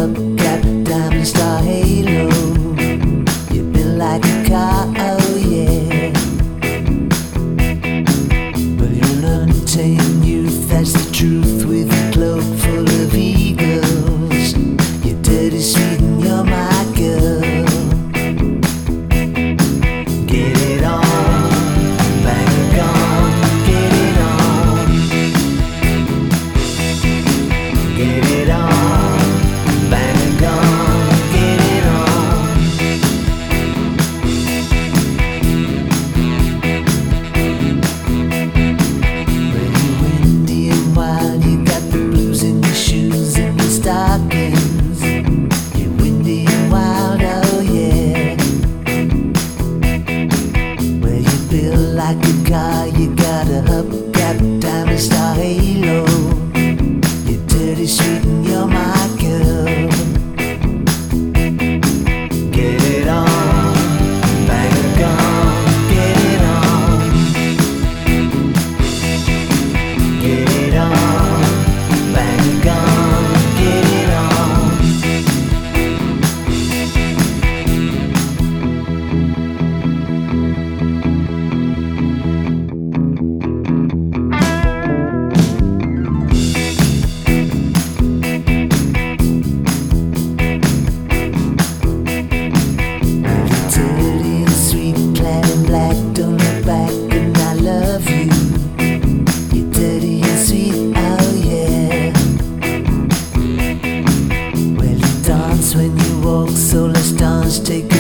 hubcap, diamond star halo. You've been like a car, oh yeah. Well, you're an untamed youth, that's the truth, with a cloak full of eagles. You're dirty, sweet, and you're my girl. Get it on, bang it on, get it on. Get it on, bang it on, get it on. When you're windy and wild, you got the blues in your shoes and your stockings. You're windy and wild, oh yeah. Well, you build like a car, you got a hubcap, diamond star halo. You're dirty, sweet, and you're my girl. Get it on, bang it on, get it on. Get it on, bang it on, get it on. Dirty and sweet, clad in black, don't look back, and I love you. You're dirty and sweet, oh yeah. Well, you dance when you walk, so let's dance, take